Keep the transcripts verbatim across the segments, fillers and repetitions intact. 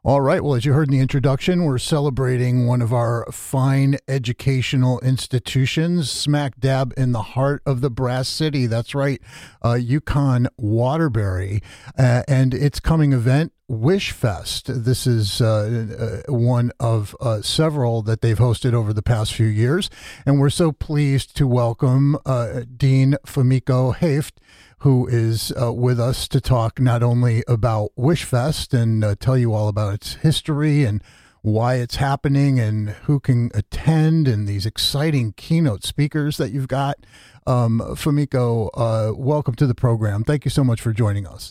All right. Well, as you heard in the introduction, we're celebrating one of our fine educational institutions, smack dab in the heart of the Brass City. That's right, uh, UConn Waterbury, uh, and its coming event, Wish Fest. This is uh, uh, one of uh, several that they've hosted over the past few years, and we're so pleased to welcome uh, Dean Fumiko Haft, who is uh, with us to talk not only about WishFest and uh, tell you all about its history and why it's happening and who can attend and these exciting keynote speakers that you've got. Um, Fumiko, uh, welcome to the program. Thank you so much for joining us.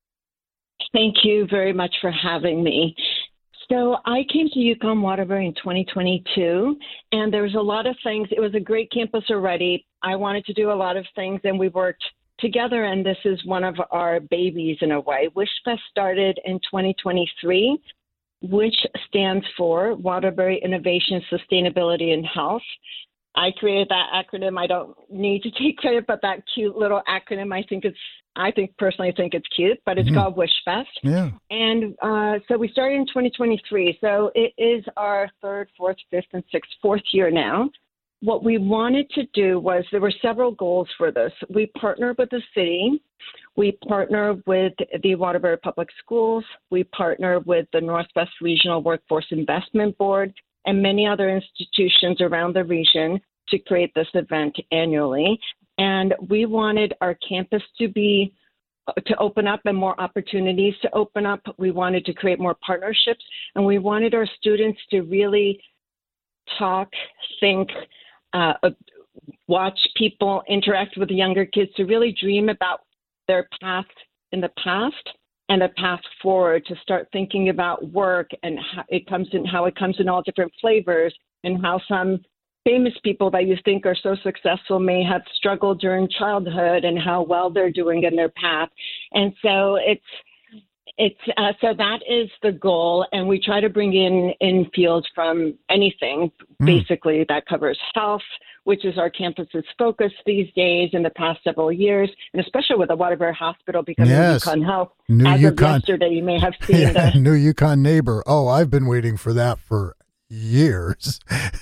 Thank you very much for having me. So I came to UConn Waterbury in twenty twenty-two, and there was a lot of things. It was a great campus already. I wanted to do a lot of things, and we worked together, and this is one of our babies in a way. WishFest started in twenty twenty-three, which stands for Waterbury Innovation, Sustainability, and Health. I created that acronym. I don't need to take credit, but that cute little acronym, I think it's, I think personally think it's cute, but it's mm-hmm. called WishFest. Yeah. And uh, so we started in twenty twenty-three. So it is our third, fourth, fifth, and sixth, fourth year now. What we wanted to do was, there were several goals for this. We partnered with the city. We partnered with the Waterbury Public Schools. We partnered with the Northwest Regional Workforce Investment Board and many other institutions around the region to create this event annually. And we wanted our campus to be to open up and more opportunities to open up. We wanted to create more partnerships, and we wanted our students to really talk, think, Uh, watch people interact with the younger kids, to really dream about their path in the past and a path forward, to start thinking about work and how it comes in, how it comes in all different flavors, and how some famous people that you think are so successful may have struggled during childhood, and how well they're doing in their path. And so it's It's uh, so that is the goal, and we try to bring in in fields from anything, mm. basically, that covers health, which is our campus's focus these days in the past several years, and especially with the Waterbury Hospital becoming yes. UConn Health. New As UConn. of yesterday, you may have seen yeah, the new UConn neighbor. Oh, I've been waiting for that for years.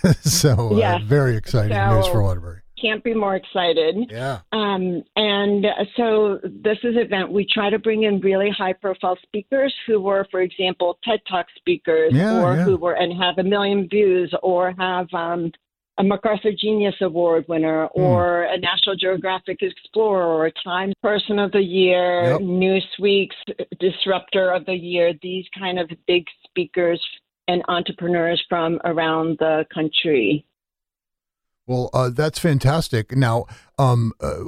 so yes. uh, very exciting so, news for Waterbury. Can't be more excited. Yeah. Um, and so this is an event. We try to bring in really high-profile speakers who were, for example, TED Talk speakers, yeah, or yeah. who were and have a million views, or have um, a MacArthur Genius Award winner, mm. or a National Geographic Explorer, or a Time Person of the Year, yep. Newsweek's Disruptor of the Year. These kind of big speakers and entrepreneurs from around the country. Well, uh, that's fantastic. Now, um, uh,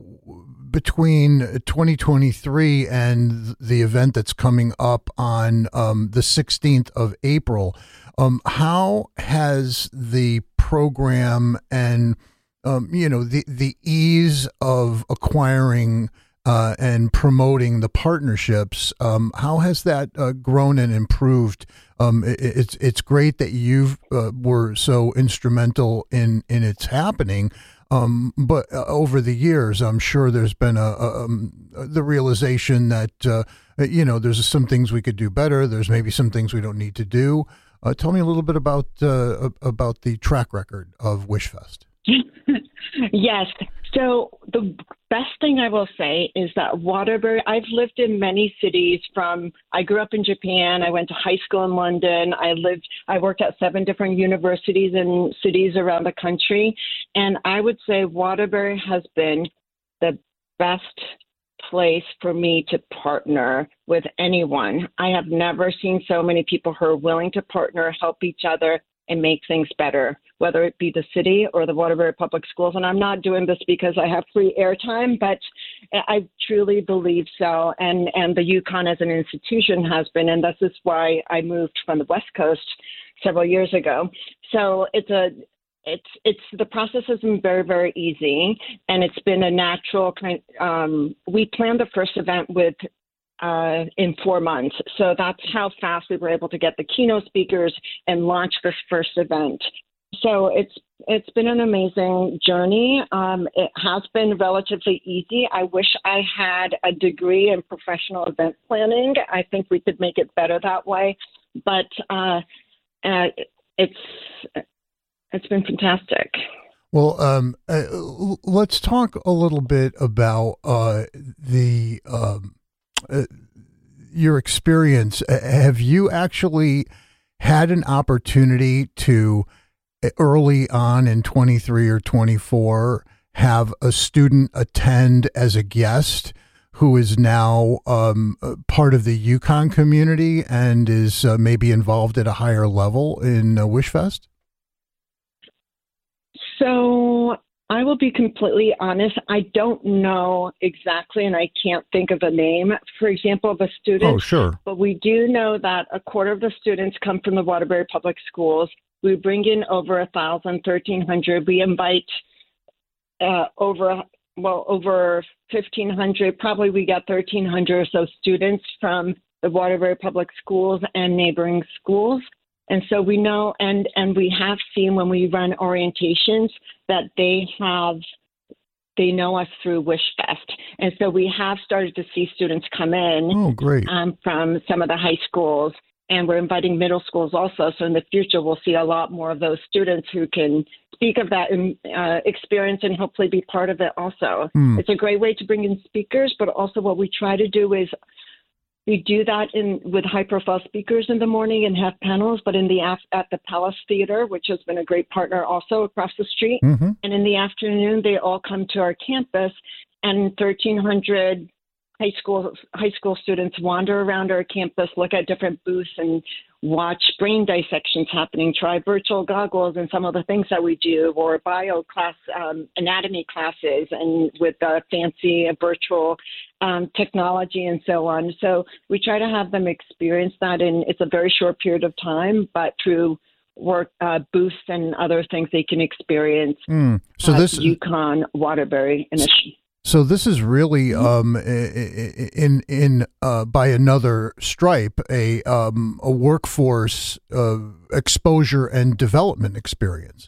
between twenty twenty-three and the event that's coming up on um, the sixteenth of April, um, how has the program and, um, you know, the, the ease of acquiring uh, and promoting the partnerships, um, how has that uh, grown and improved? Um, it, it's it's great that you uh, were so instrumental in, in its happening, um, but uh, over the years, I'm sure there's been a, a um, the realization that uh, you know there's some things we could do better. There's maybe some things we don't need to do. Uh, tell me a little bit about uh, about the track record of WishFest. Yes. So the best thing I will say is that Waterbury, I've lived in many cities from, I grew up in Japan, I went to high school in London, I lived, I worked at seven different universities in cities around the country. And I would say Waterbury has been the best place for me to partner with anyone. I have never seen so many people who are willing to partner, help each other, and make things better, whether it be the city or the Waterbury Public Schools. And I'm not doing this because I have free airtime, but I truly believe so. And, and the UConn as an institution has been, and this is why I moved from the West Coast several years ago. So it's a, it's, it's, the process has been very, very easy, and it's been a natural kind. Um, we planned the first event with Uh, in four months. So that's how fast we were able to get the keynote speakers and launch this first event. So it's It's been an amazing journey. Um, it has been relatively easy. I wish I had a degree in professional event planning. I think we could make it better that way. But uh, uh, it's it's been fantastic. Well, um, uh, let's talk a little bit about uh, the um, uh, your experience. Have you actually had an opportunity to early on in twenty-three or twenty-four have a student attend as a guest who is now um, part of the UConn community and is uh, maybe involved at a higher level in uh, WishFest? So I will be completely honest. I don't know exactly, and I can't think of a name, for example, of a student. Oh, sure. But we do know that a quarter of the students come from the Waterbury Public Schools. We bring in over one thousand, thirteen hundred. We invite uh, over, well, over fifteen hundred. Probably we got thirteen hundred or so students from the Waterbury Public Schools and neighboring schools. And so we know, and, and we have seen when we run orientations that they have, they know us through WishFest. And so we have started to see students come in oh, great. Um, from some of the high schools, and we're inviting middle schools also. So in the future, we'll see a lot more of those students who can speak of that uh, experience and hopefully be part of it also. Mm. It's a great way to bring in speakers, but also what we try to do is we do that in with high-profile speakers in the morning and have panels, but in the at the Palace Theater, which has been a great partner also across the street. Mm-hmm. And in the afternoon, they all come to our campus, and thirteen hundred high school high school students wander around our campus, look at different booths, and watch brain dissections happening, try virtual goggles and some of the things that we do, or bio class, um, anatomy classes, and with uh, fancy virtual um, technology and so on. So we try to have them experience that in, it's a very short period of time, but through work uh, booths and other things they can experience. Mm. So this UConn Waterbury initiative. So this is really um, in in uh, by another stripe a um, a workforce uh, exposure and development experience.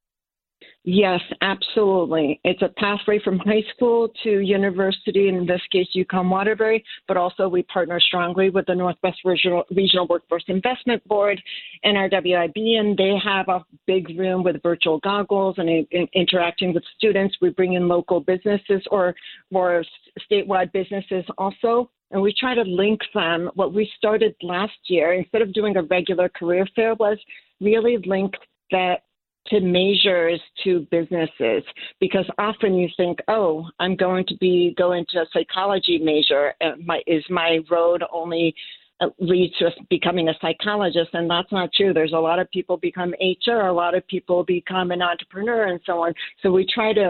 Yes, absolutely. It's a pathway from high school to university, in this case, UConn Waterbury, but also we partner strongly with the Northwest Regional, Regional Workforce Investment Board and our W I B, and they have a big room with virtual goggles and in, interacting with students. We bring in local businesses or, or statewide businesses also, and we try to link them. What we started last year, instead of doing a regular career fair, was really link that to measures to businesses, because often you think, oh, I'm going to be going to a psychology major. My, is my road only leads to becoming a psychologist? And that's not true. There's a lot of people become H R, a lot of people become an entrepreneur and so on. So we try to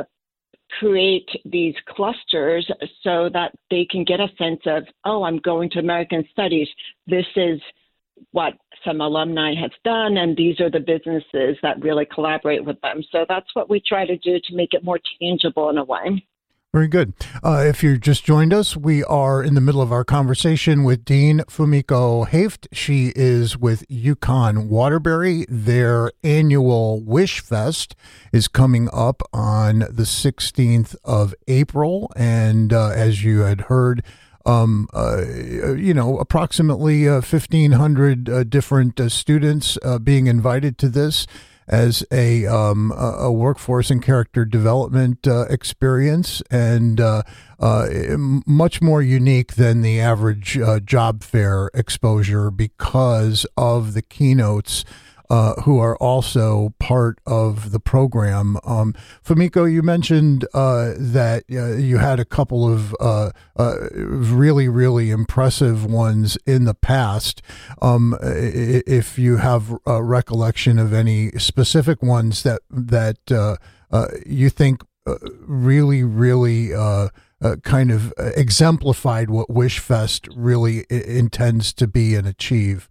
create these clusters so that they can get a sense of, oh, I'm going to American Studies. This is what some alumni have done, and these are the businesses that really collaborate with them. So that's what we try to do to make it more tangible in a way. Very good. Uh, if you just joined us, we are in the middle of our conversation with Dean Fumiko Haeft. She is with UConn Waterbury. Their annual WishFest is coming up on the sixteenth of April. And uh, as you had heard, Um, uh, you know, approximately uh, fifteen hundred uh, different uh, students uh, being invited to this as a um, a workforce and character development uh, experience, and uh, uh, much more unique than the average uh, job fair exposure because of the keynotes Uh, who are also part of the program. Um, Fumiko, you mentioned uh, that uh, you had a couple of uh, uh, really, really impressive ones in the past. Um, if you have a recollection of any specific ones that that uh, uh, you think uh, really, really uh, uh, kind of exemplified what WishFest really I- intends to be and achieve.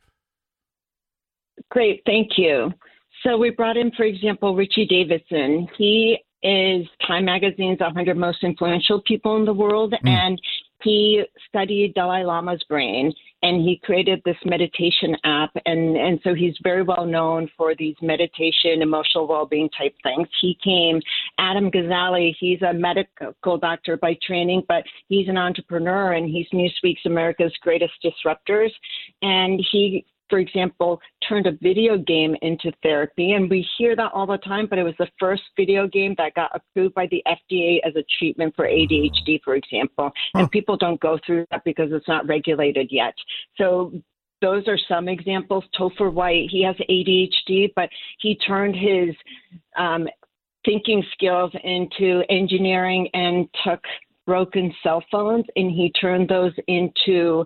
Great, thank you. So we brought in, for example, Richie Davidson. He is Time Magazine's one hundred Most Influential People in the World, mm. and he studied Dalai Lama's brain. and he created this meditation app. And, and so he's very well known for these meditation, emotional well-being type things. He came, Adam Gazzaley, he's a medical doctor by training, but he's an entrepreneur, and he's Newsweek's America's Greatest Disruptors. And he, for example, turned a video game into therapy. And we hear that all the time, but it was the first video game that got approved by the F D A as a treatment for A D H D, for example. Huh. And people don't go through that because it's not regulated yet. So those are some examples. Topher White, he has A D H D, but he turned his um, thinking skills into engineering and took broken cell phones, and he turned those into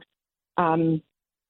um,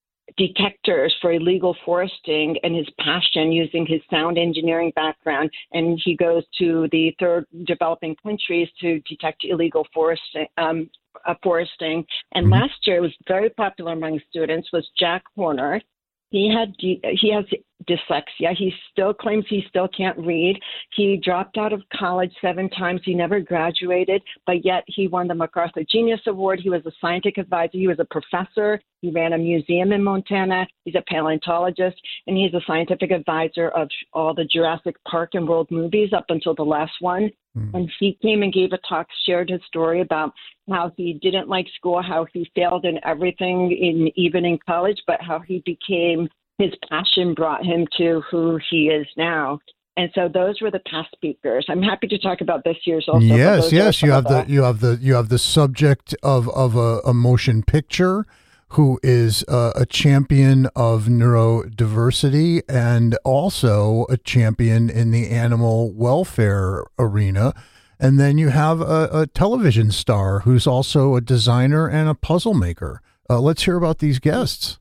detectors for illegal foresting, and his passion using his sound engineering background. And he goes to the third developing countries to detect illegal foresting. Um, uh, foresting. And mm-hmm. last year, it was very popular among students, was Jack Horner. He had he has dyslexia. He still claims he still can't read. He dropped out of college seven times. He never graduated, but yet he won the MacArthur Genius Award. He was a scientific advisor. He was a professor. He ran a museum in Montana. He's a paleontologist, and he's a scientific advisor of all the Jurassic Park and World movies up until the last one. Mm. And he came and gave a talk, shared his story about how he didn't like school, how he failed in everything, in even in college, but how he became, his passion brought him to who he is now. And so those were the past speakers. I'm happy to talk about this year's also. Yes, yes, you have the, the you have the you have the subject of of a, a motion picture, who is uh, a champion of neurodiversity and also a champion in the animal welfare arena. And then you have a, a television star who's also a designer and a puzzle maker. Uh, let's hear about these guests.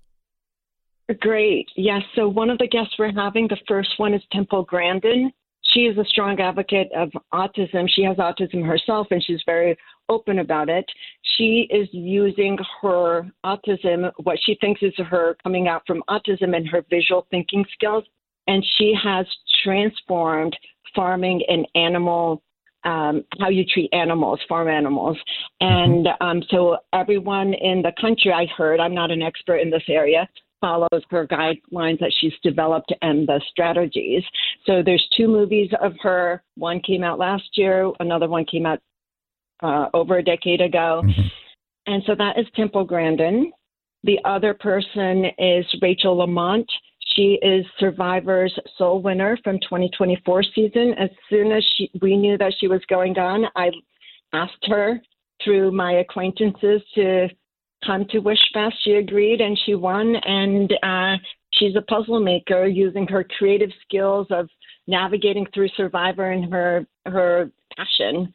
Great. Yes. So one of the guests we're having, the first one is Temple Grandin. She is a strong advocate of autism. She has autism herself, and she's very open about it. She is using her autism, what she thinks is her coming out from autism, and her visual thinking skills, and she has transformed farming and animal, um, how you treat animals, farm animals. And um, so everyone in the country, I heard, I'm not an expert in this area, follows her guidelines that she's developed and the strategies. So there's two movies of her. One came out last year. Another one came out uh, over a decade ago. Mm-hmm. And so that is Temple Grandin. The other person is Rachel Lamont. She is Survivor's Soul winner from twenty twenty-four season. As soon as she, we knew that she was going on, I asked her through my acquaintances to come to WishFest. She agreed, and she won. And uh, she's a puzzle maker using her creative skills of navigating through Survivor and her her passion.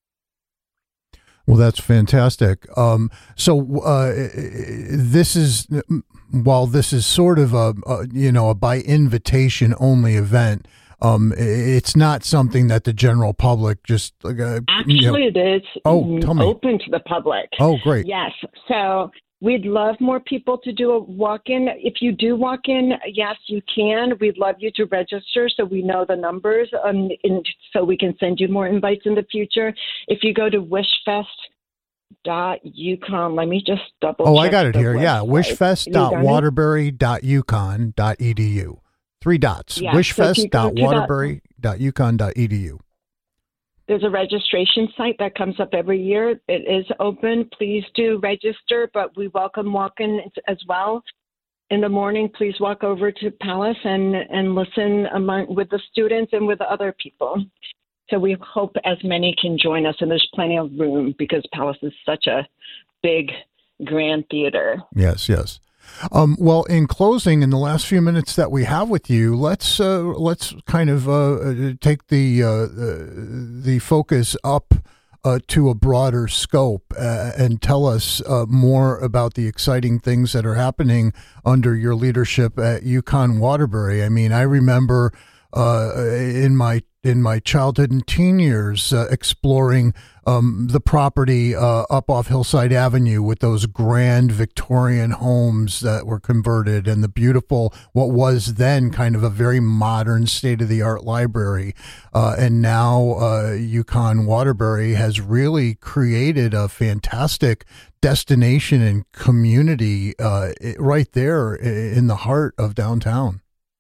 Well, that's fantastic. Um, so uh, this is, while this is sort of a, a you know a by invitation only event, um, it's not something that the general public just uh, actually you know, it is oh, tell me. Open to the public. Oh, great. Yes. So we'd love more people to do a walk-in. If you do walk in, yes, you can. We'd love you to register so we know the numbers, um, and so we can send you more invites in the future. If you go to wishfest dot yukon, let me just double Oh, check I got it here. website. Yeah, wishfest dot waterbury dot yukon dot e d u. Three dots. Yeah, wishfest dot waterbury dot yukon dot e d u. There's a registration site that comes up every year. It is open. Please do register, but we welcome walk-in as well. In the morning, please walk over to Palace and, and listen among, with the students and with the other people. So we hope as many can join us, and there's plenty of room because Palace is such a big, grand theater. Yes, yes. Um, well, in closing, in the last few minutes that we have with you, let's uh, let's kind of uh, take the uh, the focus up uh, to a broader scope uh, and tell us uh, more about the exciting things that are happening under your leadership at UConn Waterbury. I mean, I remember uh, in my in my childhood and teen years, uh, exploring um, the property uh, up off Hillside Avenue with those grand Victorian homes that were converted, and the beautiful, what was then kind of a very modern, state-of-the-art library. Uh, and now uh, UConn Waterbury has really created a fantastic destination and community uh, right there in the heart of downtown.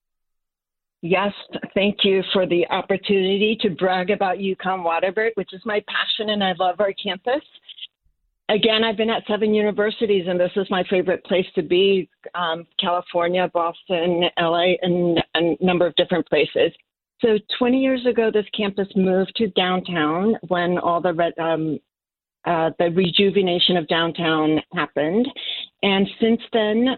Yes, thank you for the opportunity to brag about UConn Waterbury, which is my passion, and I love our campus. Again, I've been at seven universities, and this is my favorite place to be, um, California, Boston, L A, and a number of different places. So twenty years ago, this campus moved to downtown when all the um, uh, the rejuvenation of downtown happened. And since then,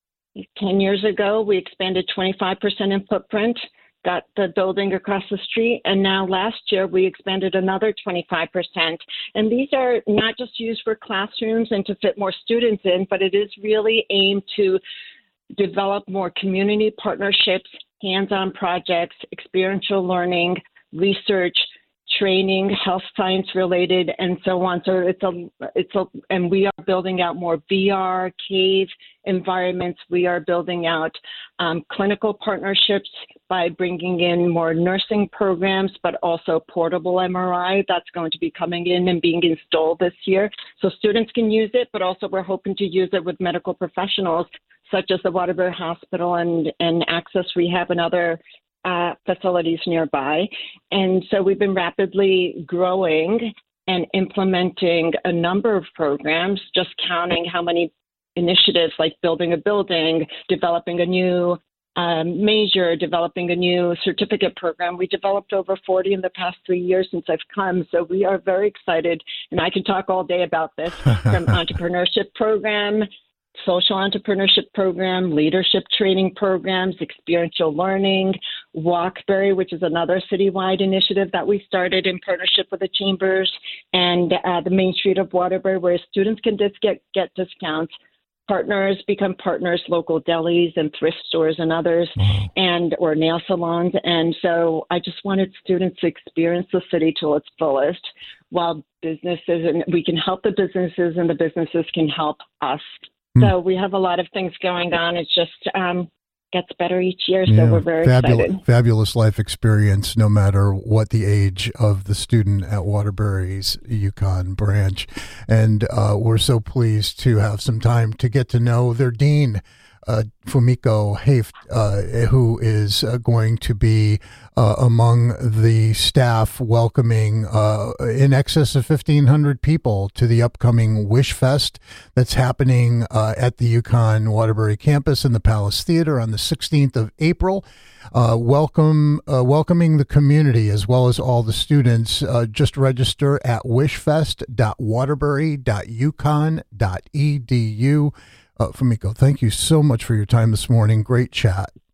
ten years ago, we expanded twenty-five percent in footprint, got the building across the street, and now last year we expanded another twenty-five percent. And these are not just used for classrooms and to fit more students in, but it is really aimed to develop more community partnerships, hands-on projects, experiential learning, research, training, health science related, and so on. So it's a, it's a, and we are building out more V R, cave environments. We are building out um, clinical partnerships by bringing in more nursing programs, but also portable M R I that's going to be coming in and being installed this year. So students can use it, but also we're hoping to use it with medical professionals, such as the Waterbury Hospital and, and Access Rehab and other Uh, facilities nearby. And so we've been rapidly growing and implementing a number of programs, just counting how many initiatives like building a building, developing a new um, major, developing a new certificate program. We developed over forty in the past three years since I've come. So we are very excited, and I can talk all day about this, from entrepreneurship program, social entrepreneurship program, leadership training programs, experiential learning, Walkberry, which is another citywide initiative that we started in partnership with the chambers, and uh, the Main Street of Waterbury, where students can just get, get discounts. Partners become partners, local delis and thrift stores and others, wow. and or nail salons. And so I just wanted students to experience the city to its fullest, while businesses, and we can help the businesses and the businesses can help us. So we have a lot of things going on. It just um, gets better each year, so yeah, we're very fabulous, excited. Fabulous life experience, no matter what the age of the student at Waterbury's UConn branch. And uh, we're so pleased to have some time to get to know their dean, uh, Fumiko Haft, uh, who is uh, going to be uh, among the staff welcoming uh, in excess of fifteen hundred people to the upcoming Wish Fest that's happening uh, at the UConn Waterbury campus in the Palace Theater on the sixteenth of April. Uh, welcome, uh, welcoming the community as well as all the students. Uh, just register at wishfest dot waterbury dot uconn dot e d u. Uh, Fumiko, thank you so much for your time this morning. Great chat.